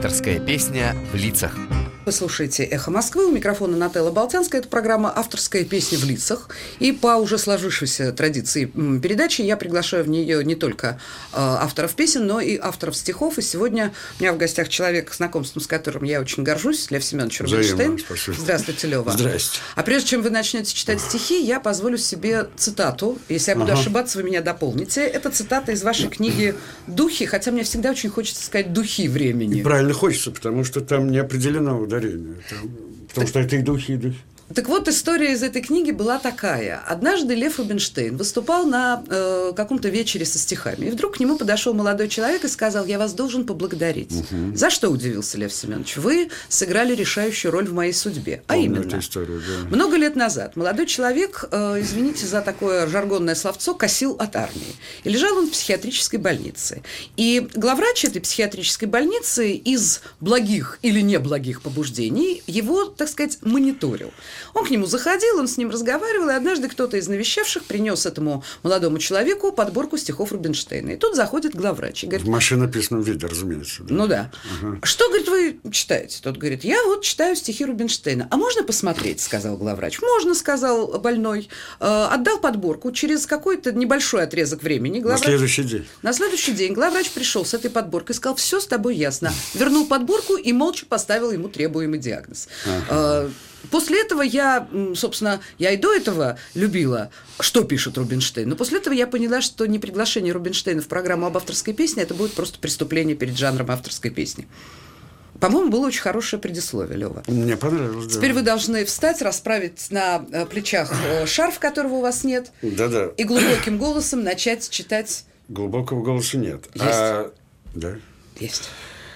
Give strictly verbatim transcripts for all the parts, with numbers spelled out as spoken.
Авторская песня в лицах. Вы слушаете «Эхо Москвы», у микрофона Нателла Болтянская. Это программа «Авторская песня в лицах». И по уже сложившейся традиции передачи я приглашаю в нее не только э, авторов песен, но и авторов стихов. И сегодня у меня в гостях человек, знакомством с которым я очень горжусь, Лев Семенович Рубинштейн. Здравствуйте, Лева. Здрасте. А прежде чем вы начнете читать стихи, я позволю себе цитату. Если я буду ага. ошибаться, вы меня дополните. Это цитата из вашей книги «Духи», хотя мне всегда очень хочется сказать «Духи времени». И правильно хочется, потому что там не определено ударение. Там, потому что это и духи, и духи. Так вот, история из этой книги была такая. Однажды Лев Рубинштейн выступал на э, каком-то вечере со стихами. И вдруг к нему подошел молодой человек и сказал: «Я вас должен поблагодарить». Угу. За что, удивился Лев Семенович? Вы сыграли решающую роль в моей судьбе. А Помню именно, эту историю, да. Много лет назад молодой человек, э, извините за такое жаргонное словцо, косил от армии. И лежал он в психиатрической больнице. И главврач этой психиатрической больницы из благих или неблагих побуждений его, так сказать, мониторил. Он к нему заходил, он с ним разговаривал, и однажды кто-то из навещавших принес этому молодому человеку подборку стихов Рубинштейна. И тут заходит главврач и говорит... В машинописном виде, разумеется. Да. Ну да. Ага. Что, говорит, вы читаете? Тот говорит: я вот читаю стихи Рубинштейна. А можно посмотреть, сказал главврач. Можно, сказал больной. Э, отдал подборку. Через какой-то небольшой отрезок времени главврач... На следующий день. На следующий день главврач пришел с этой подборкой и сказал: все с тобой ясно. Вернул подборку и молча поставил ему требуемый диагноз. Ага. Э, После этого я, собственно, я и до этого любила, что пишет Рубинштейн, но после этого я поняла, что не приглашение Рубинштейна в программу об авторской песне, это будет просто преступление перед жанром авторской песни. По-моему, было очень хорошее предисловие, Лёва. Мне понравилось, да. Теперь вы должны встать, расправить на плечах шарф, которого у вас нет, да-да. И глубоким голосом начать читать... Глубокого голоса нет. Есть. А... Да. Есть.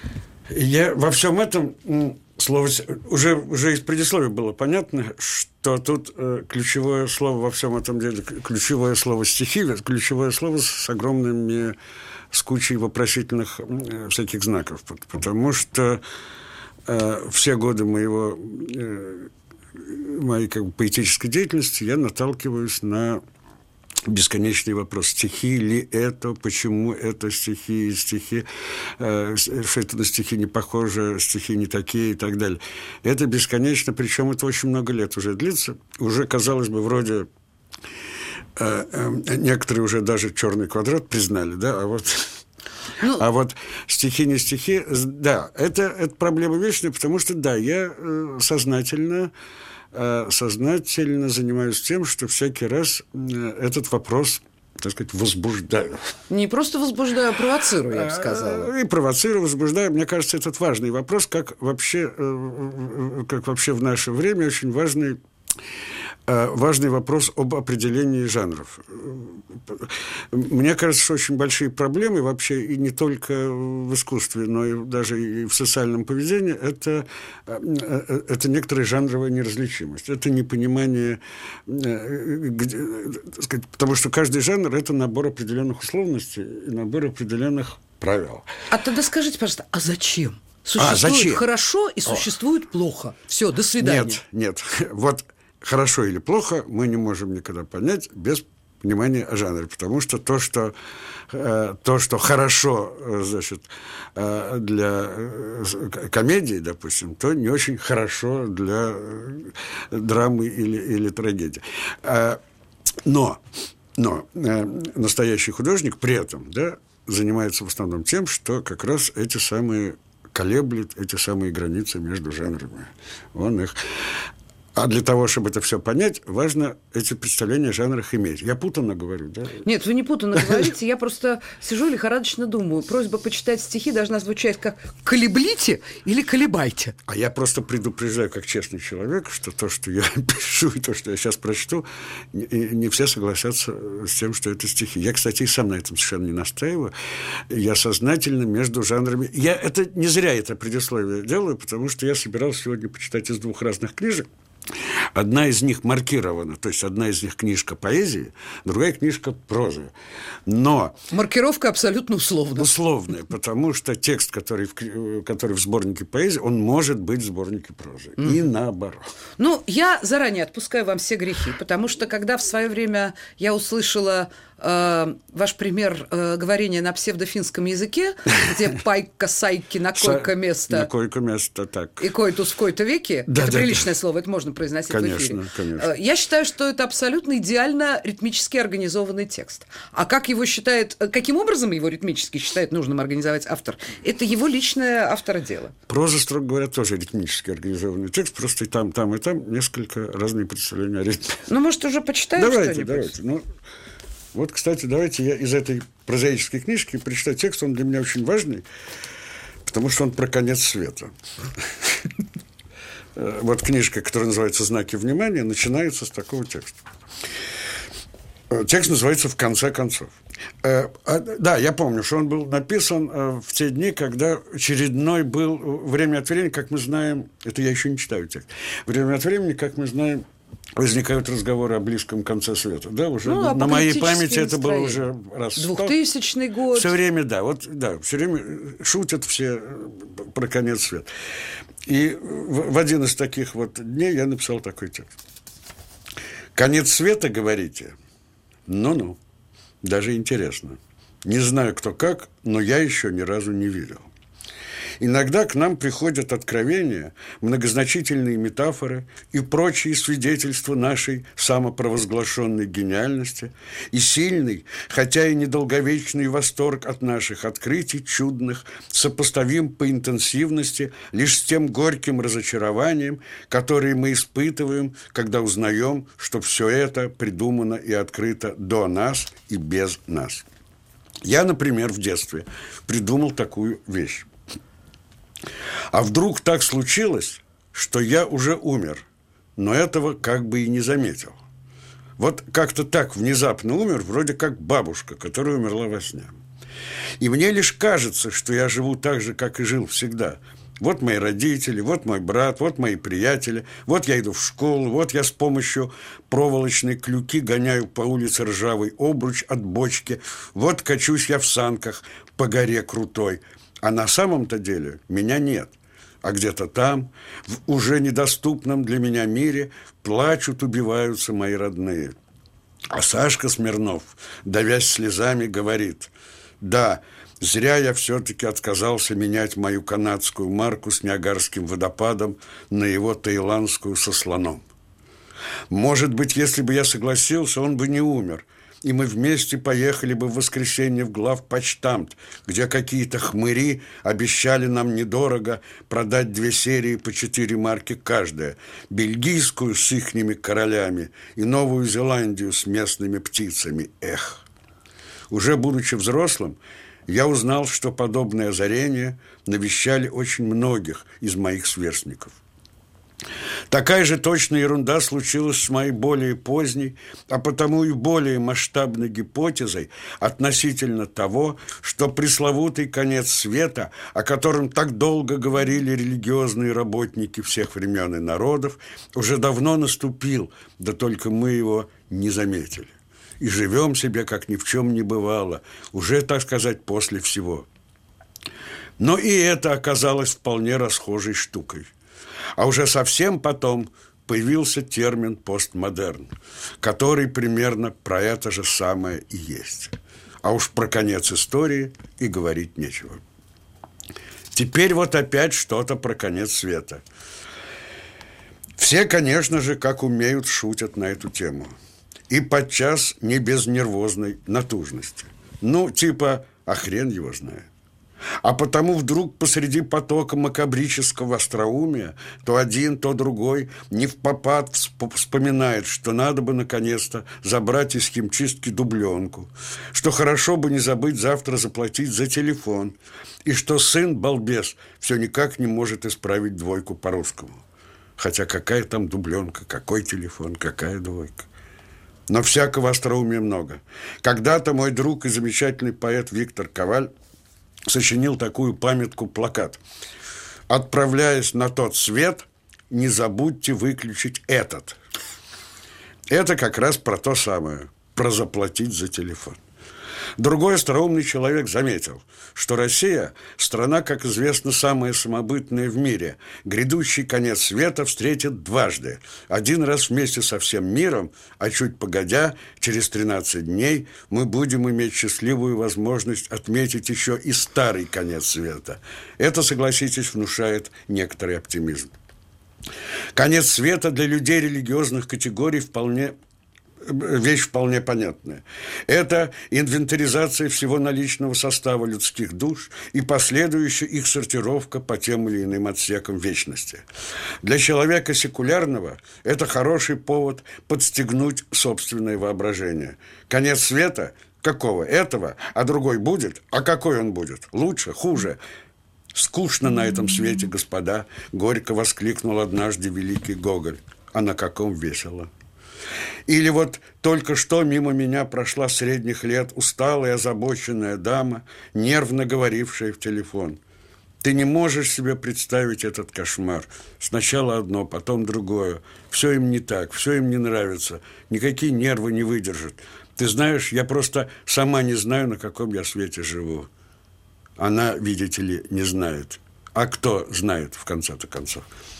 Я во всем этом... Слово, уже, уже из предисловия было понятно, что тут э, ключевое слово во всем этом деле, ключевое слово стихи, ключевое слово с огромными, с кучей вопросительных э, всяких знаков, потому что э, все годы моего, э, моей как бы поэтической деятельности я наталкиваюсь на бесконечный вопрос: стихи ли это, почему это стихи, стихи, э, что это на стихи не похоже, стихи не такие и так далее. Это бесконечно, причем это очень много лет уже длится. Уже, казалось бы, вроде э, э, некоторые уже даже черный квадрат признали, да, а вот... Ну, а вот стихи не стихи, да, это, это проблема вечная, потому что, да, я э, сознательно... сознательно занимаюсь тем, что всякий раз этот вопрос, так сказать, возбуждаю. Не просто возбуждаю, а провоцирую, я бы сказала. И провоцирую, возбуждаю. Мне кажется, этот важный вопрос, как вообще, как вообще в наше время очень важный, важный вопрос об определении жанров. Мне кажется, что очень большие проблемы вообще и не только в искусстве, но и даже и в социальном поведении – это, это некоторая жанровая неразличимость, это непонимание, где, так сказать, потому что каждый жанр – это набор определенных условностей и набор определенных правил. А тогда скажите, пожалуйста, а зачем? Существует а, зачем? Хорошо и существует О. плохо. Все, до свидания. Нет, нет. Вот хорошо или плохо мы не можем никогда понять без понимания о жанре, потому что то, что, э, то, что хорошо, значит, э, для э, комедии, допустим, то не очень хорошо для э, драмы или, или трагедии. Э, но но э, настоящий художник при этом, да, занимается в основном тем, что как раз эти самые колеблет эти самые границы между жанрами. Он их... А для того, чтобы это все понять, важно эти представления о жанрах иметь. Я путанно говорю, да? Нет, вы не путанно говорите. Я просто сижу и лихорадочно думаю. Просьба почитать стихи должна звучать как «колеблите» или «колебайте». А я просто предупреждаю, как честный человек, что то, что я пишу, и то, что я сейчас прочту, не все согласятся с тем, что это стихи. Я, кстати, и сам на этом совершенно не настаиваю. Я сознательно между жанрами... Я это не зря это предисловие делаю, потому что я собирался сегодня почитать из двух разных книжек. Одна из них маркирована, то есть одна из них книжка поэзии, другая книжка прозы. Но... Маркировка абсолютно условная. Условная, потому что текст, который в, который в сборнике поэзии, он может быть в сборнике прозы. Mm. И наоборот. Ну, я заранее отпускаю вам все грехи, потому что когда в свое время я услышала э, ваш пример э, говорения на псевдофинском языке, где пайка, сайки, на койко место. На койко место, так. И койтус в кои-то веке. Да, это да, приличное да. слово, это можно произносить конечно, в эфире. Конечно. Я считаю, что это абсолютно идеально ритмически организованный текст. А как его считает, каким образом его ритмически считает нужным организовать автор, это его личное автородело. Проза, строго говоря, тоже ритмически организованный текст, просто и там, там, и там несколько разные представления о ритме. Ну, может, уже почитаем давайте, что-нибудь? Давайте, ну, вот, кстати, давайте я из этой прозаической книжки прочитаю текст, он для меня очень важный, потому что он про конец света. Вот книжка, которая называется «Знаки внимания», начинается с такого текста. Текст называется «В конце концов». Да, я помню, что он был написан в те дни, когда очередной был время от времени, как мы знаем, это я еще не читаю текст, время от времени, как мы знаем, возникают разговоры о близком конце света. Да, уже ну, на моей памяти это было уже раз сто. Двухтысячный год. Все время, да, вот, да, все время шутят все про конец света. И в, в один из таких вот дней я написал такой текст. «Конец света, говорите? Ну-ну, даже интересно. Не знаю, кто как, но я еще ни разу не видел. Иногда к нам приходят откровения, многозначительные метафоры и прочие свидетельства нашей самопровозглашенной гениальности и сильный, хотя и недолговечный восторг от наших открытий чудных сопоставим по интенсивности лишь с тем горьким разочарованием, которое мы испытываем, когда узнаем, что все это придумано и открыто до нас и без нас. Я, например, в детстве придумал такую вещь. А вдруг так случилось, что я уже умер, но этого как бы и не заметил. Вот как-то так внезапно умер, вроде как бабушка, которая умерла во сне. И мне лишь кажется, что я живу так же, как и жил всегда. Вот мои родители, вот мой брат, вот мои приятели, вот я иду в школу, вот я с помощью проволочной клюки гоняю по улице ржавый обруч от бочки, вот качусь я в санках по горе крутой. А на самом-то деле меня нет. А где-то там, в уже недоступном для меня мире, плачут, убиваются мои родные. А Сашка Смирнов, давясь слезами, говорит: «Да, зря я все-таки отказался менять мою канадскую марку с Ниагарским водопадом на его таиландскую со слоном. Может быть, если бы я согласился, он бы не умер, и мы вместе поехали бы в воскресенье в главпочтамт, где какие-то хмыри обещали нам недорого продать две серии по четыре марки каждая, бельгийскую с ихними королями и Новую Зеландию с местными птицами. Эх!» Уже будучи взрослым, я узнал, что подобные озарения навещали очень многих из моих сверстников. Такая же точная ерунда случилась с моей более поздней, а потому и более масштабной гипотезой относительно того, что пресловутый конец света, о котором так долго говорили религиозные работники всех времен и народов, уже давно наступил, да только мы его не заметили. И живем себе, как ни в чем не бывало, уже, так сказать, после всего. Но и это оказалось вполне расхожей штукой. А уже совсем потом появился термин «постмодерн», который примерно про это же самое и есть. А уж про конец истории и говорить нечего. Теперь вот опять что-то про конец света. Все, конечно же, как умеют, шутят на эту тему. И подчас не без нервозной натужности. Ну, типа, а хрен его знает. А потому вдруг посреди потока макабрического остроумия то один, то другой невпопад вспоминает, что надо бы наконец-то забрать из химчистки дубленку, что хорошо бы не забыть завтра заплатить за телефон, и что сын-балбес все никак не может исправить двойку по-русскому. Хотя какая там дубленка, какой телефон, какая двойка. Но всякого остроумия много. Когда-то мой друг и замечательный поэт Виктор Коваль сочинил такую памятку-плакат: «Отправляясь на тот свет, не забудьте выключить этот». Это как раз про то самое, про заплатить за телефон. Другой остроумный человек заметил, что Россия – страна, как известно, самая самобытная в мире. Грядущий конец света встретит дважды. Один раз вместе со всем миром, а чуть погодя, через тринадцать дней, мы будем иметь счастливую возможность отметить еще и старый конец света. Это, согласитесь, внушает некоторый оптимизм. Конец света для людей религиозных категорий вполне вещь вполне понятная. Это инвентаризация всего наличного состава людских душ и последующая их сортировка по тем или иным отсекам вечности. Для человека секулярного это хороший повод подстегнуть собственное воображение. Конец света? Какого? Этого? А другой будет? А какой он будет? Лучше? Хуже? «Скучно на этом свете, господа», – горько воскликнул однажды великий Гоголь. А на каком весело? Или вот только что мимо меня прошла средних лет усталая, озабоченная дама, нервно говорившая в телефон. Ты не можешь себе представить этот кошмар. Сначала одно, потом другое. Все им не так, все им не нравится. Никакие нервы не выдержат. Ты знаешь, я просто сама не знаю, на каком я свете живу. Она, видите ли, не знает. А кто знает, в конце-то концов?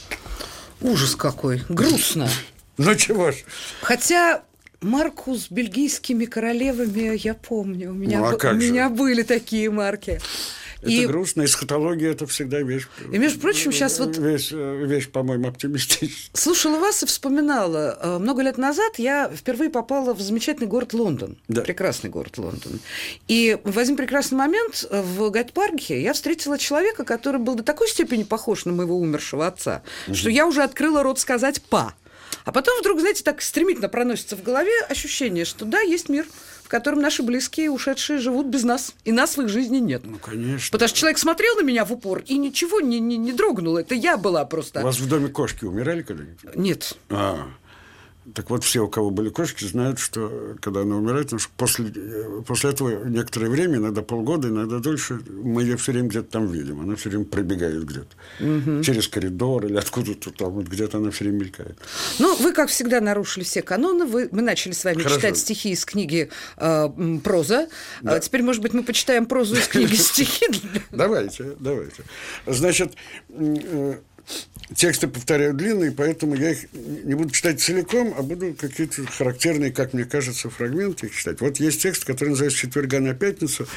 Ужас какой, грустно. Ну чего ж. Хотя марку с бельгийскими королевами я помню. У меня, ну, а как у же? меня были такие марки. Это и... грустно, эсхатология – это всегда вещь. И, между прочим, сейчас вот… Вещь, вещь, по-моему, оптимистичная. Слушала вас и вспоминала. Много лет назад я впервые попала в замечательный город Лондон. Да. Прекрасный город Лондон. И в один прекрасный момент в Гайд-парке я встретила человека, который был до такой степени похож на моего умершего отца, угу. что я уже открыла рот сказать «па». А потом вдруг, знаете, так стремительно проносится в голове ощущение, что да, есть мир, в котором наши близкие, ушедшие, живут без нас, и нас в их жизни нет. Ну, конечно. Потому что человек смотрел на меня в упор, и ничего не, не, не дрогнуло. Это я была просто... У вас в доме кошки умирали когда-нибудь? Нет. А, так вот, все, у кого были кошки, знают, что когда она умирает, потому что после, после этого некоторое время, иногда полгода, иногда дольше, мы ее все время где-то там видим. Она все время пробегает где-то. Угу. Через коридор или откуда-то там, вот где-то она все время мелькает. Ну, вы, как всегда, нарушили все каноны. Вы, мы начали с вами Хорошо. читать стихи из книги э, «Проза». Да. А теперь, может быть, мы почитаем прозу из книги «Стихи». Давайте, давайте. Значит... Тексты, повторяю, длинные, поэтому я их не буду читать целиком, а буду какие-то характерные, как мне кажется, фрагменты их читать. Вот есть текст, который называется «С четверга на пятницу».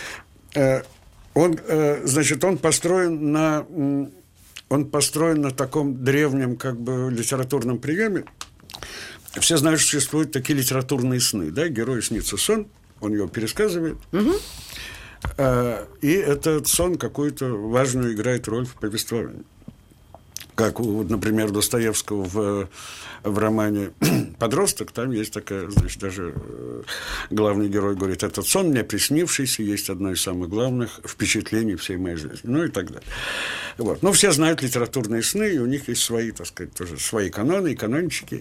Он, значит, он построен на, он построен на таком древнем, как бы, литературном приеме. Все знают, что существуют такие литературные сны, да? Герою снится сон, он его пересказывает. Угу. И этот сон какую-то важную играет роль в повествовании. Как, вот, например, Достоевского в, в романе «Подросток», там есть такая, значит, даже главный герой говорит, этот сон мне приснившийся, есть одно из самых главных впечатлений всей моей жизни, ну и так далее. Вот. Ну, все знают литературные сны, и у них есть свои, так сказать, тоже свои каноны и канончики.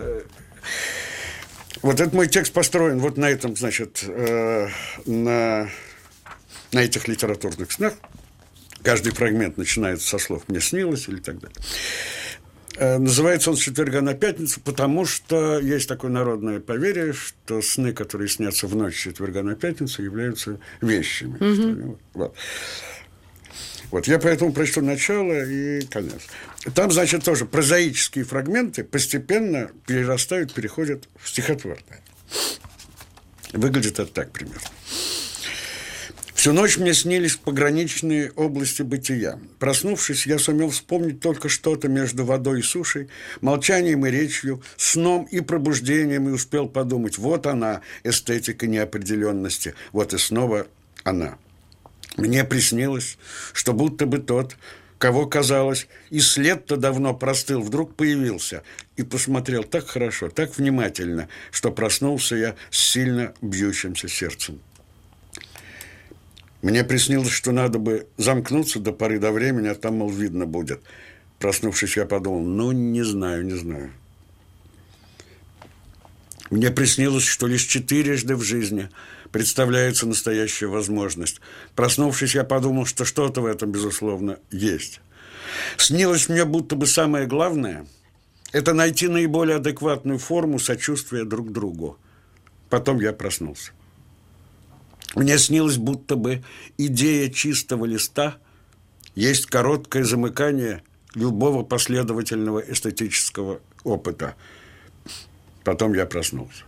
Вот этот мой текст построен вот на этом, значит, на, на этих литературных снах. Каждый фрагмент начинается со слов «мне снилось» или так далее. Называется он «С четверга на пятницу», потому что есть такое народное поверье, что сны, которые снятся в ночь с четверга на пятницу, являются вещами. Mm-hmm. Вот. Вот, я поэтому прочту начало и конец. Там, значит, тоже прозаические фрагменты постепенно перерастают, переходят в стихотворные. Выглядит это так примерно. Всю ночь мне снились пограничные области бытия. Проснувшись, я сумел вспомнить только что-то между водой и сушей, молчанием и речью, сном и пробуждением, и успел подумать, вот она, эстетика неопределенности, вот и снова она. Мне приснилось, что будто бы тот, кого, казалось, и след-то давно простыл, вдруг появился и посмотрел так хорошо, так внимательно, что проснулся я с сильно бьющимся сердцем. Мне приснилось, что надо бы замкнуться до поры до времени, а там, мол, видно будет. Проснувшись, я подумал, ну, не знаю, не знаю. Мне приснилось, что лишь четырежды в жизни представляется настоящая возможность. Проснувшись, я подумал, что что-то в этом, безусловно, есть. Снилось мне, будто бы самое главное – это найти наиболее адекватную форму сочувствия друг другу. Потом я проснулся. Мне снилось, будто бы идея чистого листа есть короткое замыкание любого последовательного эстетического опыта. Потом я проснулся.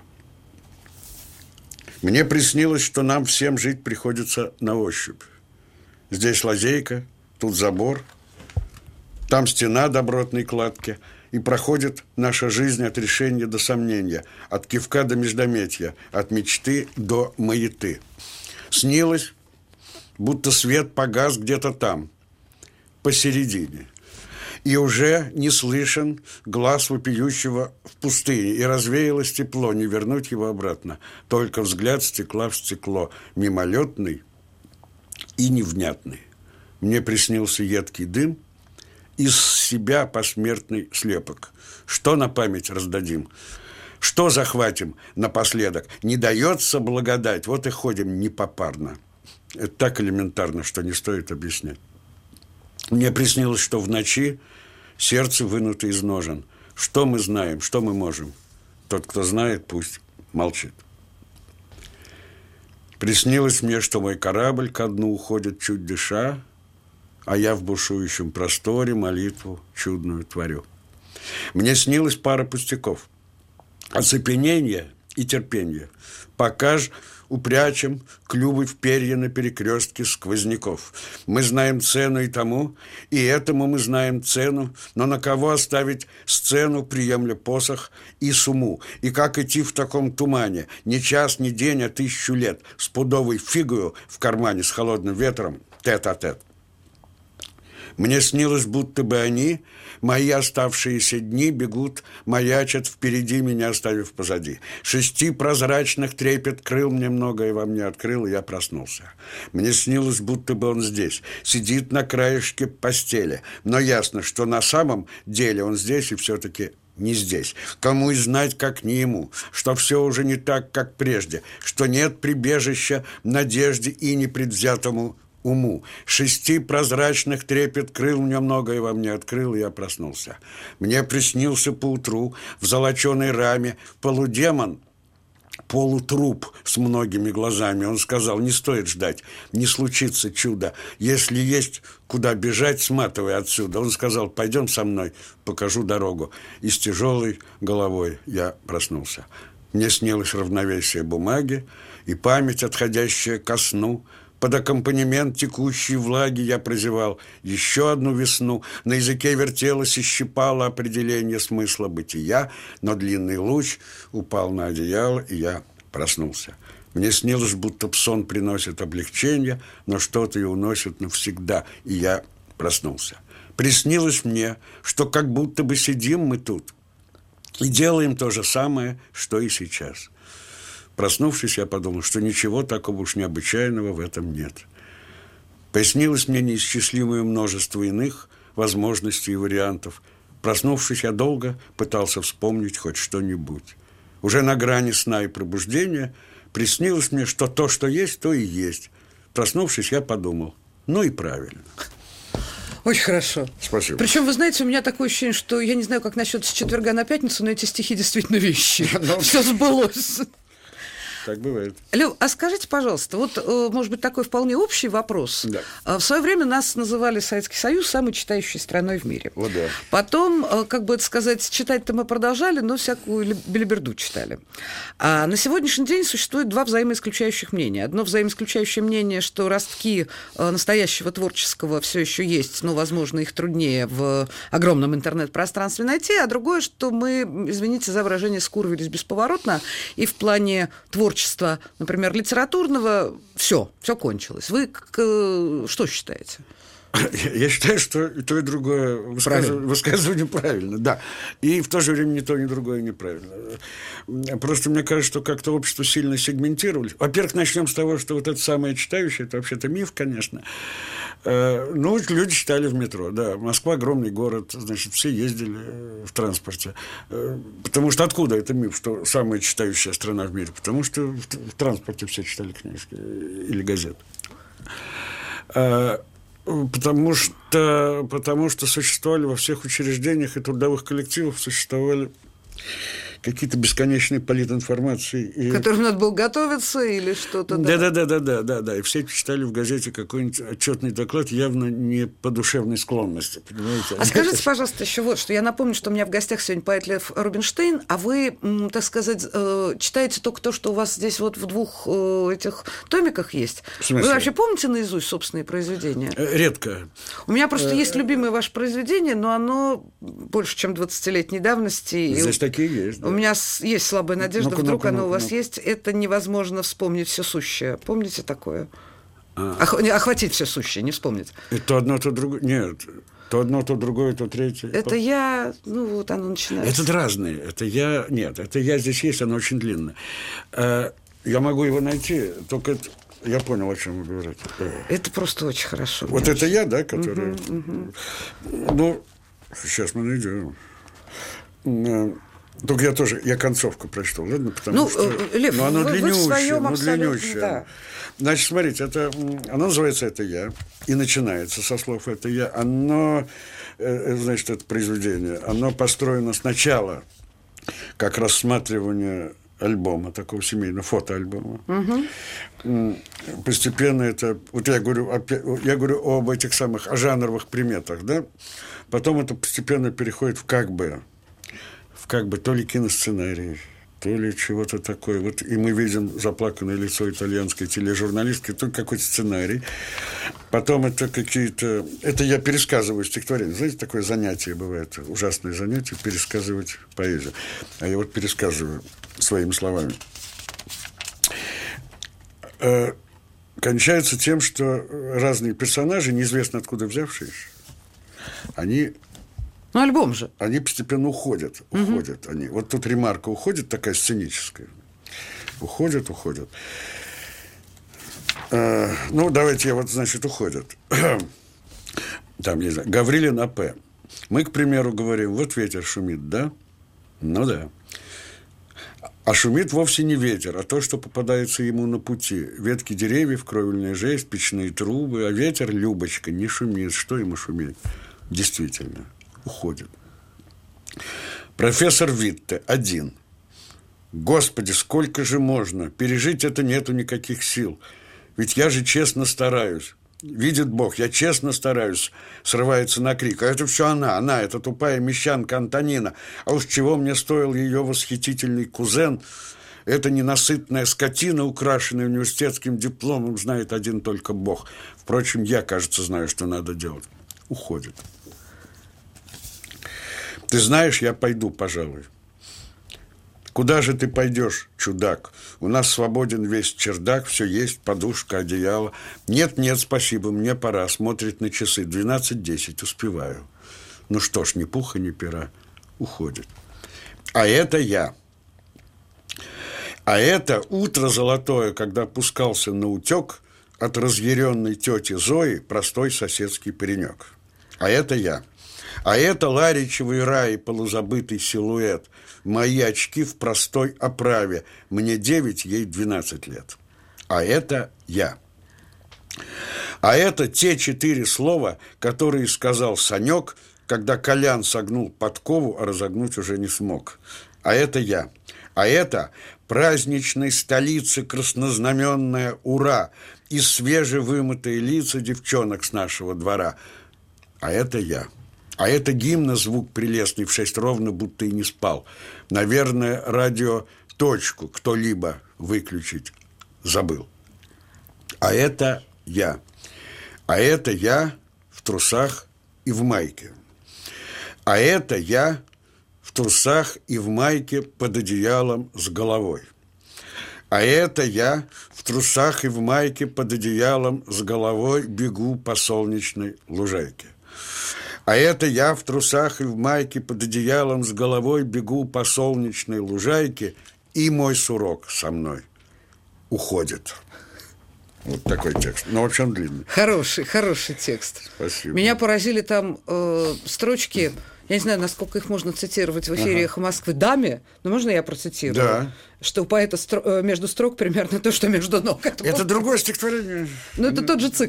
Мне приснилось, что нам всем жить приходится на ощупь. Здесь лазейка, тут забор, там стена добротной кладки, и проходит наша жизнь от решения до сомнения, от кивка до междометия, от мечты до маяты. Снилось, будто свет погас где-то там, посередине, и уже не слышен глаз вопиющего в пустыне, и развеялось тепло, не вернуть его обратно, только взгляд стекла в стекло, мимолетный и невнятный. Мне приснился едкий дым, из себя посмертный слепок. Что на память раздадим? Что захватим напоследок? Не дается благодать, вот и ходим непопарно. Это так элементарно, что не стоит объяснять. Мне приснилось, что в ночи сердце вынуто из ножен. Что мы знаем, что мы можем? Тот, кто знает, пусть молчит. Приснилось мне, что мой корабль ко дну уходит чуть дыша, а я в бушующем просторе молитву чудную творю. Мне снилась пара пустяков. Оцепенение и терпение. Пока ж упрячем клювы в перья на перекрестке сквозняков. Мы знаем цену и тому, и этому мы знаем цену, но на кого оставить сцену, приемля посох и суму? И как идти в таком тумане? Ни час, ни день, а тысячу лет, с пудовой фигою в кармане, с холодным ветром, тет-а-тет. Мне снилось, будто бы они, мои оставшиеся дни, бегут, маячат впереди меня, оставив позади. Шести прозрачных трепет крыл мне многое во мне открыл, и я проснулся. Мне снилось, будто бы он здесь, сидит на краешке постели, но ясно, что на самом деле он здесь и все-таки не здесь. Кому и знать, как не ему, что все уже не так, как прежде, что нет прибежища надежде и непредвзятому уму. Шести прозрачных трепет крыл мне многое во мне открыл, и я проснулся. Мне приснился поутру в золоченой раме полудемон, полутруп с многими глазами. Он сказал: не стоит ждать, не случится чудо. Если есть куда бежать, сматывай отсюда. Он сказал: пойдем со мной, покажу дорогу. И с тяжелой головой я проснулся. Мне снилось равновесие бумаги и память, отходящая ко сну. Под аккомпанемент текущей влаги я прозевал еще одну весну. На языке вертелось и щипало определение смысла бытия, но длинный луч упал на одеяло, и я проснулся. Мне снилось, будто сон приносит облегчение, но что-то и уносит навсегда, и я проснулся. Приснилось мне, что как будто бы сидим мы тут и делаем то же самое, что и сейчас. Проснувшись, я подумал, что ничего такого уж необычайного в этом нет. Приснилось мне неисчислимое множество иных возможностей и вариантов. Проснувшись, я долго пытался вспомнить хоть что-нибудь. Уже на грани сна и пробуждения приснилось мне, что то, что есть, то и есть. Проснувшись, я подумал: ну и правильно. Очень хорошо. Спасибо. Причем, вы знаете, у меня такое ощущение, что я не знаю, как насчет с четверга на пятницу, но эти стихи действительно вещи. Все сбылось. Так бывает. Лев, а скажите, пожалуйста, вот, может быть, такой вполне общий вопрос. Да. В свое время нас называли Советский Союз самой читающей страной в мире. Вот да. Потом, как бы это сказать, читать-то мы продолжали, но всякую белиберду читали. А на сегодняшний день существует два взаимоисключающих мнения. Одно взаимоисключающее мнение, что ростки настоящего творческого все еще есть, но, возможно, их труднее в огромном интернет-пространстве найти, а другое, что мы, извините за выражение, скурвились бесповоротно, и в плане творчества, творчества, например, литературного, все, все кончилось. Вы к, что считаете? Я считаю, что и то, и другое высказывание, высказывание правильно, да. И в то же время ни то, ни другое неправильно. Просто мне кажется, что как-то общество сильно сегментировали. Во-первых, начнем с того, что вот это самое читающее, это вообще-то миф, конечно. Ну, люди читали в метро, да. Москва огромный город, значит, все ездили в транспорте. Потому что откуда это миф, что самая читающая страна в мире? Потому что в транспорте все читали книжки или газеты. Потому что, потому что существовали во всех учреждениях и трудовых коллективах существовали какие-то бесконечные политинформации. И... К которым надо было готовиться или что-то. Да-да-да-да-да-да. И все читали в газете какой-нибудь отчетный доклад явно не по душевной склонности, понимаете? А скажите, пожалуйста, еще вот, что я напомню, что у меня в гостях сегодня поэт Лев Рубинштейн, а вы, так сказать, читаете только то, что у вас здесь вот в двух этих томиках есть. Вы вообще помните наизусть собственные произведения? Редко. У меня просто есть любимое ваше произведение, но оно больше, чем двадцатилетней давности. Здесь такие есть. Да. У меня есть слабая надежда, ну-ка, вдруг ну-ка, оно ну-ка, у вас ну-ка. есть. Это невозможно вспомнить все сущее. Помните такое? А. Ох, охватить все сущее, не вспомнить. И то одно, то другое. Нет. То одно, то другое, то третье. Это я, ну вот оно начинается. Это разные. Это я, нет, это я здесь есть, оно очень длинное. Я могу его найти, только я понял, о чем вы говорите. Это просто очень хорошо. Вот это я, да, который... Угу, угу. Ну, сейчас мы найдем. Только я тоже, я концовку прочту, ладно? Потому ну, что, Лев, ну, оно вы, длиннющее, вы ну, длиннющее. Да. Значит, смотрите, это, оно называется «Это я», и начинается со слов «Это я». Оно, значит, это произведение, оно построено сначала как рассматривание альбома, такого семейного фотоальбома. Угу. Постепенно это... Вот я говорю, я говорю об этих самых, о жанровых приметах, да? Потом это постепенно переходит в как бы... в как бы то ли киносценарий, то ли чего-то такое. Вот, и мы видим заплаканное лицо итальянской тележурналистки, то какой-то сценарий. Потом это какие-то... Это я пересказываю стихотворение. Знаете, такое занятие бывает, ужасное занятие, пересказывать поэзию. А я вот пересказываю своими словами. Кончается тем, что разные персонажи, неизвестно откуда взявшиеся, они... Ну, альбом же. Они постепенно уходят. Уходят угу. они. Вот тут ремарка уходит, такая сценическая. Уходят, уходят. А, ну, давайте я вот, значит, уходят. Там, не знаю, Гаврилин А П. Мы, к примеру, говорим, вот ветер шумит, да? Ну, да. А шумит вовсе не ветер, а то, что попадается ему на пути. Ветки деревьев, кровельная жесть, печные трубы. А ветер, Любочка, не шумит. Что ему шуметь? Действительно. Уходит. Профессор Витте, один. Господи, сколько же можно? Пережить это нету никаких сил. Ведь я же честно стараюсь. Видит Бог, я честно стараюсь. Срывается на крик. А это все она, она, эта тупая мещанка Антонина. А уж чего мне стоил ее восхитительный кузен? Эта ненасытная скотина, украшенная университетским дипломом, знает один только Бог. Впрочем, я, кажется, знаю, что надо делать. Уходит. Ты знаешь, я пойду, пожалуй. Куда же ты пойдешь, чудак? У нас свободен весь чердак, все есть, подушка, одеяло. Нет, нет, спасибо, мне пора. Смотрит на часы. двенадцать десять, успеваю. Ну что ж, ни пуха, ни пера. Уходит. А это я. А это утро золотое, когда пускался на утек от разъяренной тети Зои простой соседский паренек. А это я. А это ларичевый рай, полузабытый силуэт. Мои очки в простой оправе. Мне девять, ей двенадцать лет. А это я. А это те четыре слова, которые сказал Санек, когда Колян согнул подкову, а разогнуть уже не смог. А это я. А это праздничной столицы краснознаменная ура и свежевымытые лица девчонок с нашего двора. А это я. А это гимна звук прелестный в шесть ровно, будто и не спал. Наверное, радио точку кто-либо выключить забыл. А это я. А это я в трусах и в майке. А это я в трусах и в майке под одеялом с головой. А это я в трусах и в майке под одеялом с головой бегу по солнечной лужайке. А это я в трусах и в майке под одеялом с головой бегу по солнечной лужайке, и мой сурок со мной уходит. Вот такой текст. Но вообще он длинный. Хороший, хороший текст. Спасибо. Меня поразили там э, строчки, я не знаю, насколько их можно цитировать в эфире «Эхо Москвы» даме, но можно я процитирую? Да. Что у поэта стро... между строк примерно то, что между ног. Это, это другое стихотворение. Ну, это тот же цикл.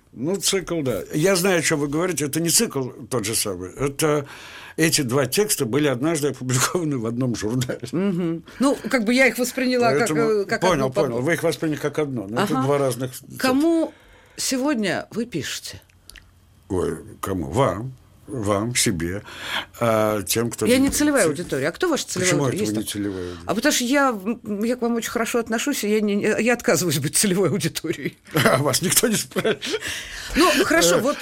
Ну, цикл, да. Я знаю, о чем вы говорите. Это не цикл тот же самый. Это эти два текста были однажды опубликованы в одном журнале. Угу. Ну, как бы я их восприняла Поэтому, как, как понял, одно. Понял, Вы их восприняли как одно. Но ага. это два разных... Кому сегодня вы пишете? Ой, кому? Вам. Вам, себе, а тем, кто... Я не целевая аудитория. А кто ваша целевая Почему аудитория? это вы Есть не целевая аудитория? А потому что я, я к вам очень хорошо отношусь, и я, не, я отказываюсь быть целевой аудиторией. А вас никто не спрашивает. Ну, хорошо, вот...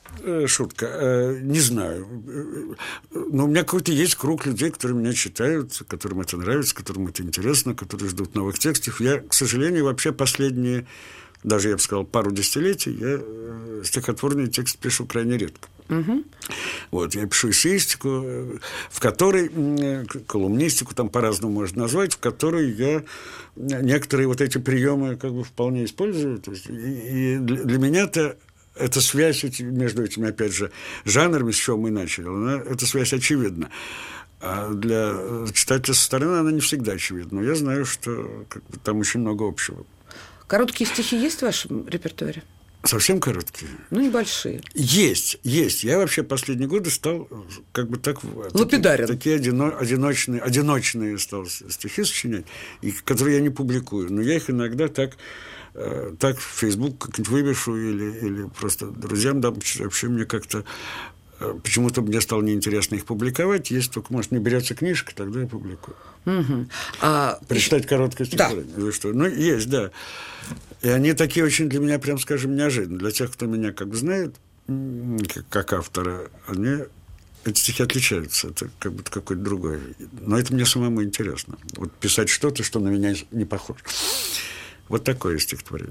Шутка. Не знаю. Но у меня какой-то есть круг людей, которые меня читают, которым это нравится, которым это интересно, которые ждут новых текстов. Я, к сожалению, вообще последние, даже, я бы сказал, пару десятилетий, я стихотворный текст пишу крайне редко. Угу. Вот, я пишу эссеистику, в которой, колумнистику там по-разному можно назвать, в которой я некоторые вот эти приемы как бы вполне использую. То есть, и для меня-то эта связь между этими, опять же, жанрами, с чего мы начали, она, эта связь очевидна. А для читателя со стороны она не всегда очевидна. Но я знаю, что как бы, там очень много общего. Короткие стихи есть в вашем репертуаре? Совсем короткие? Ну, небольшие. Есть, есть. Я вообще последние годы стал как бы так... Лапидарен. Такие, такие одино, одиночные, одиночные стал стихи сочинять, и, которые я не публикую. Но я их иногда так, э, так в Facebook как-нибудь вывешу или, или просто друзьям дам. Вообще мне как-то... Почему-то мне стало неинтересно их публиковать. Если только, может, не берется книжка, тогда я публикую. Угу. А... Прочитать короткое стихотворение. Да. Или что? Ну, есть, да. И они такие очень для меня, прям скажем, неожиданные. Для тех, кто меня как бы знает, как автора, они, эти стихи отличаются. Это как будто какой-то другой. Но это мне самому интересно. Вот писать что-то, что на меня не похоже. Вот такое стихотворение.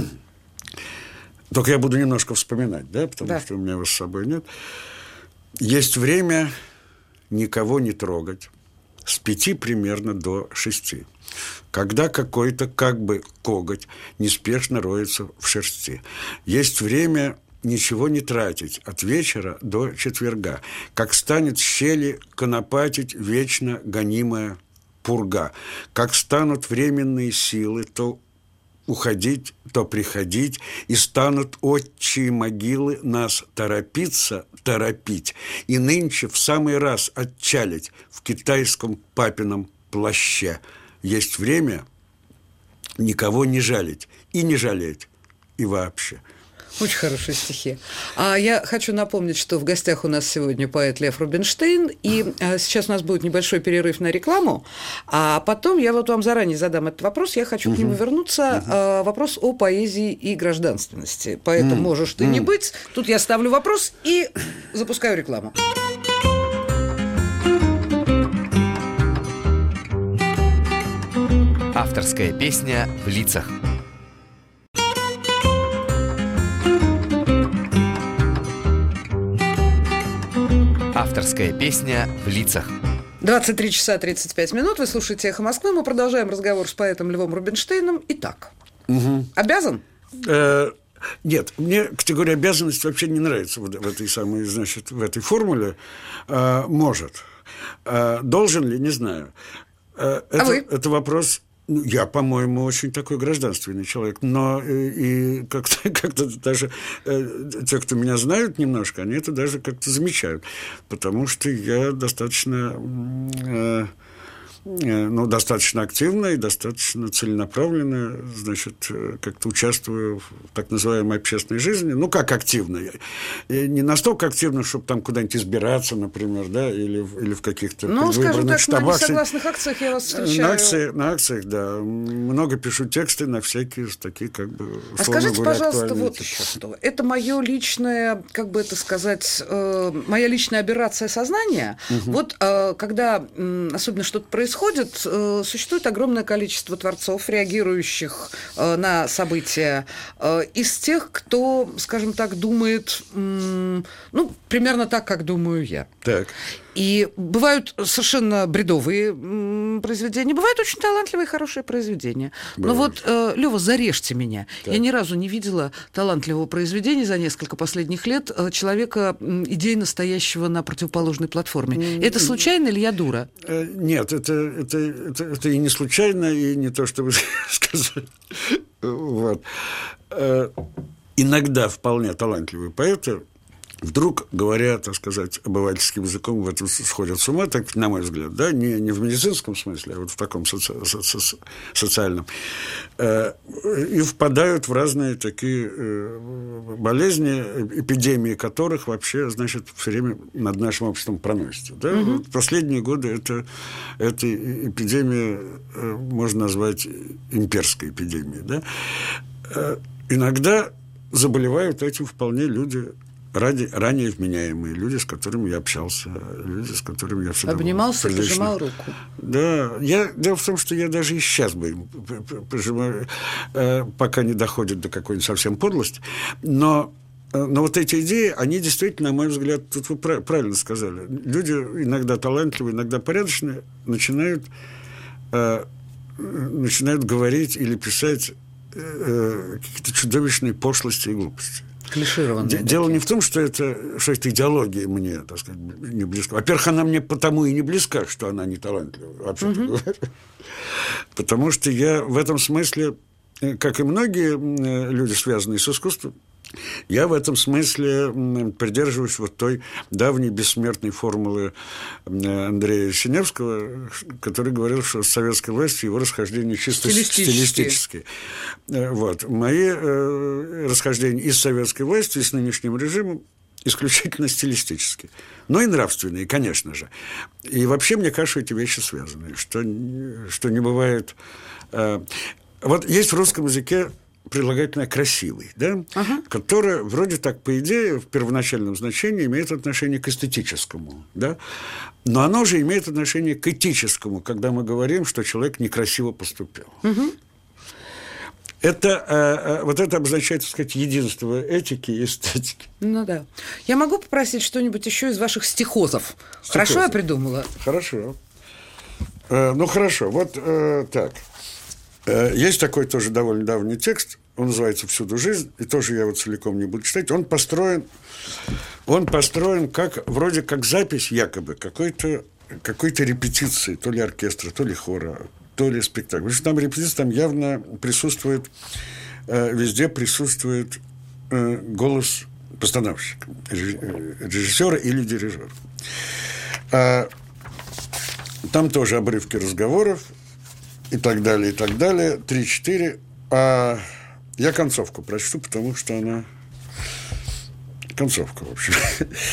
Только я буду немножко вспоминать, да, потому да. что у меня его с собой нет. Есть время никого не трогать с пяти примерно до шести, когда какой-то как бы коготь неспешно роется в шерсти. Есть время ничего не тратить от вечера до четверга, как станет щели конопатить вечно гонимая пурга, как станут временные силы, то уходить, то приходить, и станут отчие могилы нас торопиться, торопить, и нынче в самый раз отчалить в китайском папином плаще. Есть время никого не жалить и не жалеть, и вообще. Очень хорошие стихи. А я хочу напомнить, что в гостях у нас сегодня поэт Лев Рубинштейн, и а, сейчас у нас будет небольшой перерыв на рекламу, а потом я вот вам заранее задам этот вопрос, я хочу uh-huh. к нему вернуться. Uh-huh. А, вопрос о поэзии и гражданственности. Поэтому uh-huh. можешь ты uh-huh. не быть. Тут я ставлю вопрос и запускаю рекламу. Авторская песня в лицах. Авторская песня в лицах. двадцать три часа тридцать пять минут. Вы слушаете «Эхо Москвы». Мы продолжаем разговор с поэтом Львом Рубинштейном. Итак, угу. обязан? Э, нет, мне категория обязанности вообще не нравится в, в этой самой, значит, в этой формуле. Э, может. Э, должен ли, не знаю. Э, это, а вы? Это вопрос... Я, по-моему, очень такой гражданственный человек, но и, и как-то, как-то даже э, те, кто меня знают немножко, они это даже как-то замечают, потому что я достаточно, э, э, ну, достаточно активно и достаточно целенаправленно, значит, как-то участвую в так называемой общественной жизни. Ну, как активно? Я не настолько активно, чтобы там куда-нибудь избираться, например, да, или, или в каких-то ну, предвыборных штабах. Ну, скажем так, на несогласных акциях я вас встречаю. На, акции, на акциях, да. Много пишу тексты на всякие такие, как бы, а скажите, говоря, пожалуйста, вот еще что. Это мое личное, как бы это сказать, э, моя личная аберрация сознания. Угу. Вот э, когда э, особенно что-то происходит, э, существует огромное количество творцов, реагирующих э, на события, э, из тех, кто, скажем так, думает, э, ну, примерно так, как думаю я. Так. И бывают совершенно бредовые м, произведения, бывают очень талантливые, хорошие произведения. Бывает. Но вот, э, Лёва, зарежьте меня. Так. Я ни разу не видела талантливого произведения за несколько последних лет э, человека, э, идейно стоящего на противоположной платформе. Mm-hmm. Это случайно или я дура? Э, нет, это, это, это, это и не случайно, и не то, что вы сказали. Вот. иногда вполне талантливые поэты вдруг, говоря, так сказать, обывательским языком, в этом сходят с ума, так, на мой взгляд, да, не, не в медицинском смысле, а вот в таком соци- соци- социальном, э, и впадают в разные такие э, болезни, эпидемии которых вообще, значит, все время над нашим обществом проносятся. Да? Mm-hmm. Вот последние годы это, эта эпидемия э, можно назвать имперской эпидемией. Да? Э, иногда заболевают этим вполне люди, Ради, ранее вменяемые люди, с которыми я общался, люди, с которыми я всегда обнимался, был пожимал руку. Да, я, дело в том, что я даже и сейчас бы им пожимаю, пока не доходит до какой-нибудь совсем подлости, но, но вот эти идеи, они действительно, на мой взгляд, тут вы правильно сказали, люди иногда талантливые, иногда порядочные, начинают, начинают говорить или писать какие-то чудовищные пошлости и глупости. Клишированные. Дело не в том, что это, что это идеология мне, так сказать, не близка. Во-первых, она мне потому и не близка, что она не талантливая, вообще-то говоря. Потому что я в этом смысле, как и многие люди, связанные с искусством, я в этом смысле придерживаюсь вот той давней бессмертной формулы Андрея Синявского, который говорил, что с советской властью его расхождения чисто стилистические. Вот. Мои э, расхождения и с советской властью, и с нынешним режимом исключительно стилистические. Но и нравственные, конечно же. И вообще, мне кажется, эти вещи связаны. Что, что не бывает... Э, вот есть в русском языке прилагательное «красивый», да? Ага. Которое вроде так, по идее, в первоначальном значении имеет отношение к эстетическому, да? Но оно же имеет отношение к этическому, когда мы говорим, что человек некрасиво поступил. Угу. Это, вот это обозначает, так сказать, единство этики и эстетики. Ну да. Я могу попросить что-нибудь еще из ваших стихозов? Стихозов. Хорошо я придумала? Хорошо. Ну, хорошо. Вот так. Есть такой тоже довольно давний текст, он называется «Всюду жизнь», и тоже я его целиком не буду читать. Он построен, он построен как, вроде как запись якобы какой-то, какой-то репетиции, то ли оркестра, то ли хора, то ли спектакля. Потому что там репетиция, там явно присутствует, везде присутствует голос постановщика, режиссера или дирижера. Там тоже обрывки разговоров, и так далее, и так далее. Три-четыре. А я концовку прочту, потому что она... Концовка, в общем.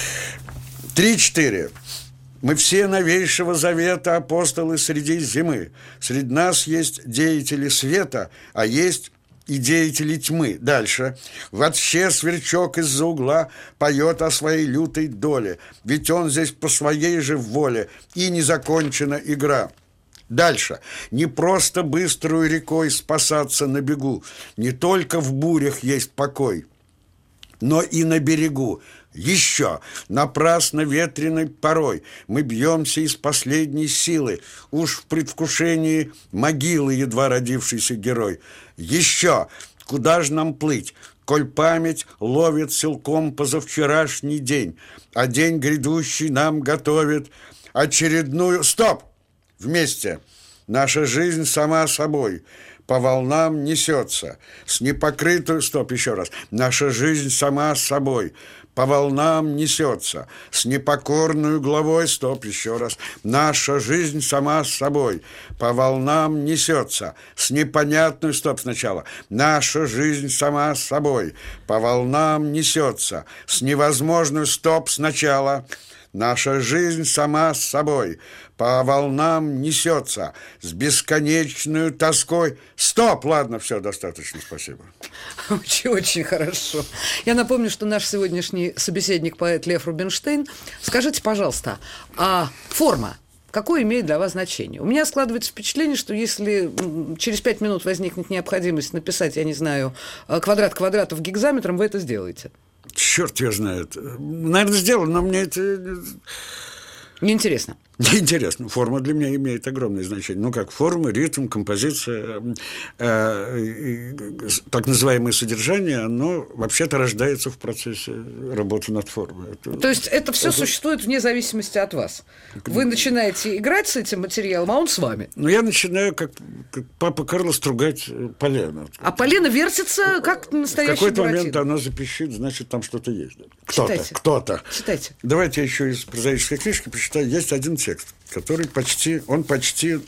Три-четыре. Мы все новейшего завета апостолы среди зимы. Среди нас есть деятели света, а есть и деятели тьмы. Дальше. Вообще сверчок из-за угла поет о своей лютой доле. Ведь он здесь по своей же воле, и не закончена игра. Дальше. Не просто быструю рекой спасаться на бегу. Не только в бурях есть покой, но и на берегу. Еще напрасно ветреной порой мы бьемся из последней силы. Уж в предвкушении могилы едва родившийся герой. Еще куда же нам плыть, коль память ловит силком позавчерашний день, а день грядущий нам готовит очередную... Стоп! Вместе. Наша жизнь сама собой по волнам несется. С непокрытую... Стоп, еще раз. Наша жизнь сама собой по волнам несется. С непокорную главой... Стоп, еще раз. Наша жизнь сама собой по волнам несется. С непонятную... Стоп, сначала. Наша жизнь сама собой по волнам несется. С невозможную... Стоп, сначала. Наша жизнь сама с собой по волнам несется с бесконечной тоской. Стоп! Ладно, все, достаточно, спасибо. Очень-очень хорошо. Я напомню, что наш сегодняшний собеседник, поэт Лев Рубинштейн. Скажите, пожалуйста, а форма какое имеет для вас значение? У меня складывается впечатление, что если через пять минут возникнет необходимость написать, я не знаю, квадрат квадратов гигзаметром, вы это сделаете. Черт его знает. Наверное, сделал, но мне это... Неинтересно. Интересно, форма для меня имеет огромное значение. Ну, как форма, ритм, композиция, э, э, так называемое содержание, оно вообще-то рождается в процессе работы над формой. Это, То есть это все это... существует вне зависимости от вас? Вы начинаете играть с этим материалом, а он с вами? Ну, я начинаю, как, как папа Карло, стругать полено. А полено вертится, как настоящий В какой-то буратино. момент оно запищит, значит, там что-то есть. Кто-то, Читайте. кто-то. Читайте. Давайте я еще из прозаической книжки почитаю. Есть один текст, который почти, он почти,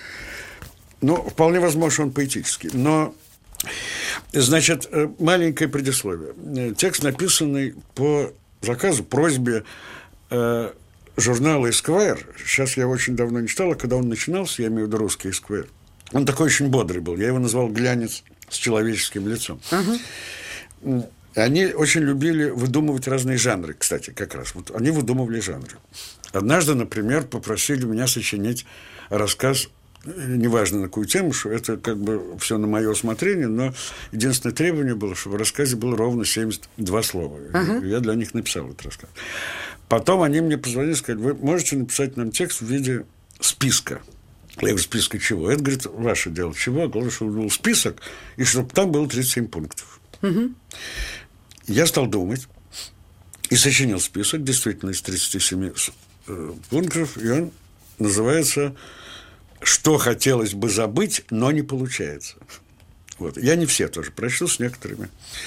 ну, вполне возможно, он поэтический, но, значит, маленькое предисловие. Текст, написанный по заказу, просьбе э, журнала Esquire. Сейчас я очень давно не читал, а когда он начинался, я имею в виду русский Esquire, он такой очень бодрый был. Я его назвал «Глянец с человеческим лицом». Uh-huh. Они очень любили выдумывать разные жанры, кстати, как раз. Вот они выдумывали жанры. Однажды, например, попросили меня сочинить рассказ, неважно на какую тему, что это как бы все на мое усмотрение, но единственное требование было, чтобы в рассказе было ровно семьдесят два слова. Uh-huh. Я для них написал этот рассказ. Потом они мне позвонили и сказали: вы можете написать нам текст в виде списка. Я говорю: списка чего? Это, говорит, ваше дело. Чего? Главное, чтобы был список, и чтобы там было тридцать семь пунктов. Uh-huh. Я стал думать и сочинил список, действительно, из тридцати семи э, пунктов, и он называется «Что хотелось бы забыть, но не получается». Вот. Я не все тоже прочту, с некоторыми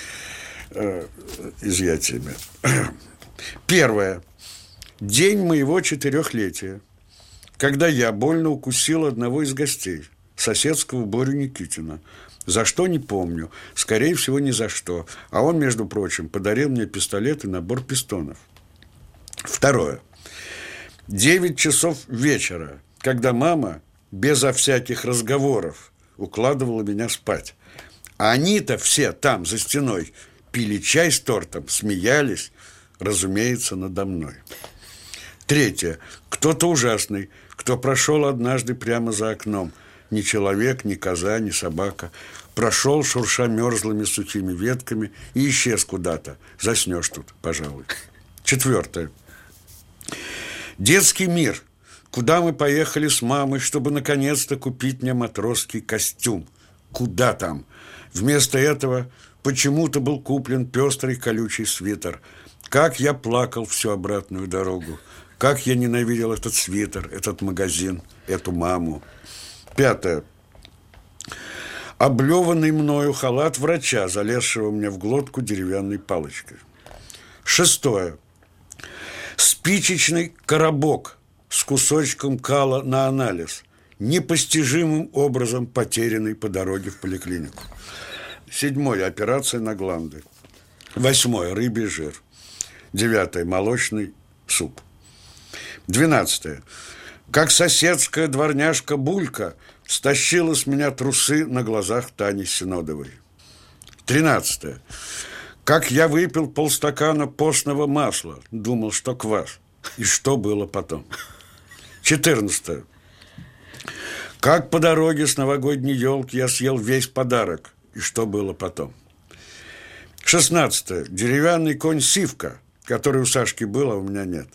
э, изъятиями. Первое. День моего четырехлетия, когда я больно укусил одного из гостей, соседского Борю Никитина. За что, не помню. Скорее всего, ни за что. А он, между прочим, подарил мне пистолет и набор пистонов. Второе. Девять часов вечера, когда мама, безо всяких разговоров, укладывала меня спать. А они-то все там, за стеной, пили чай с тортом, смеялись, разумеется, надо мной. Третье. Кто-то ужасный, кто прошел однажды прямо за окном. Ни человек, ни коза, ни собака. Прошел, шурша мерзлыми сухими ветками, и исчез куда-то. Заснешь тут, пожалуй. Четвертое. Детский мир, куда мы поехали с мамой, чтобы наконец-то купить мне матросский костюм. Куда там? Вместо этого почему-то был куплен пестрый колючий свитер. Как я плакал всю обратную дорогу. Как я ненавидел этот свитер, этот магазин, эту маму. Пятое. Облеванный мною халат врача, залезшего мне в глотку деревянной палочкой. Шестое. Спичечный коробок с кусочком кала на анализ, непостижимым образом потерянный по дороге в поликлинику. Седьмое. Операция на гланды. Восьмое. Рыбий жир. Девятое. Молочный суп. Двенадцатое. Как соседская дворняжка Булька стащила с меня трусы на глазах Тани Синодовой. Тринадцатое. Как я выпил полстакана постного масла, думал, что квас. И что было потом? Четырнадцатое. Как по дороге с новогодней елки я съел весь подарок. И что было потом? Шестнадцатое. Деревянный конь Сивка, который у Сашки был, а у меня нет.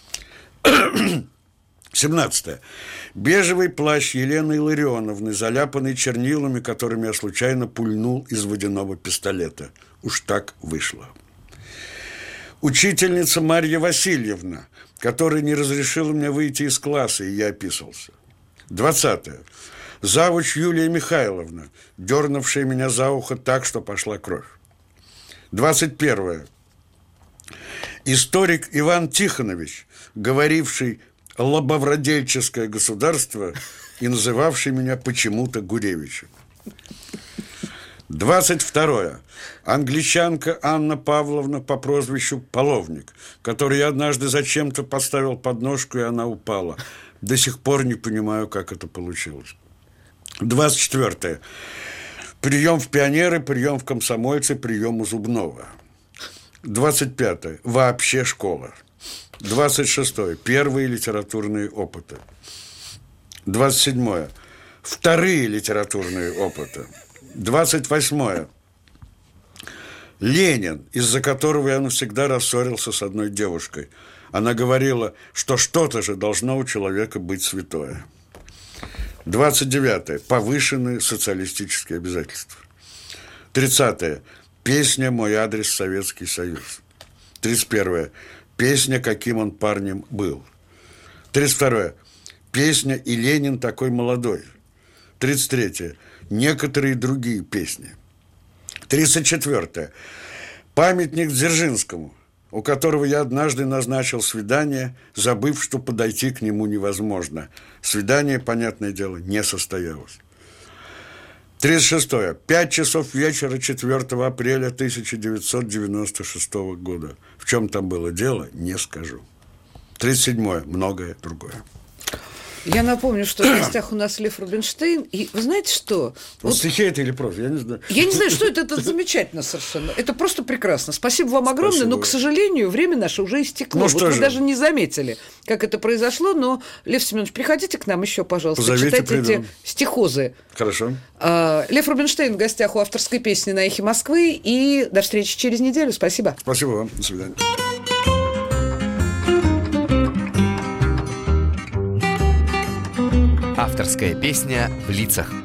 семнадцатое. Бежевый плащ Елены Илларионовны, заляпанный чернилами, которыми я случайно пульнул из водяного пистолета. Уж так вышло. Учительница Марья Васильевна, которая не разрешила мне выйти из класса, и я описался. двадцатое. Завуч Юлия Михайловна, дернувшая меня за ухо так, что пошла кровь. двадцать первое. Историк Иван Тихонович, говоривший «лобовладельческое государство» и называвший меня почему-то Гуревичем. двадцать второе. Англичанка Анна Павловна по прозвищу Половник, которую я однажды зачем-то поставил под ножку, и она упала. До сих пор не понимаю, как это получилось. двадцать четвертое. Прием в пионеры, прием в комсомольцы, прием у Зубнова. двадцать пятое. Вообще школа. двадцать шестое. Первые литературные опыты. двадцать седьмое. Вторые литературные опыты. двадцать восьмое. Ленин, из-за которого я навсегда рассорился с одной девушкой. Она говорила, что что-то же должно у человека быть святое. двадцать девятое. Повышенные социалистические обязательства. тридцатое. Песня «Мой адрес Советский Союз». тридцать первое. Песня «Каким он парнем был». тридцать второе. Песня «И Ленин такой молодой». тридцать третье. Некоторые другие песни. тридцать четвёртое. Памятник Дзержинскому, у которого я однажды назначил свидание, забыв, что подойти к нему невозможно. Свидание, понятное дело, не состоялось. тридцать шестое. Пять часов вечера четвёртого апреля тысяча девятьсот девяносто шестого года. В чем там было дело, не скажу. тридцать седьмое. Многое другое. Я напомню, что в гостях у нас Лев Рубинштейн. И вы знаете что? Вот стихи это или проза? Я не знаю. Я не знаю, что это. Это замечательно совершенно. Это просто прекрасно. Спасибо вам огромное. Спасибо. Но, к сожалению, время наше уже истекло. Ну, вот что вы же? даже не заметили, как это произошло. Но, Лев Семенович, приходите к нам еще, пожалуйста. Позовите, читайте эти приду. стихозы. Хорошо. А, Лев Рубинштейн в гостях у авторской песни на «Эхе Москвы». И до встречи через неделю. Спасибо. Спасибо вам. До свидания. Авторская песня в лицах.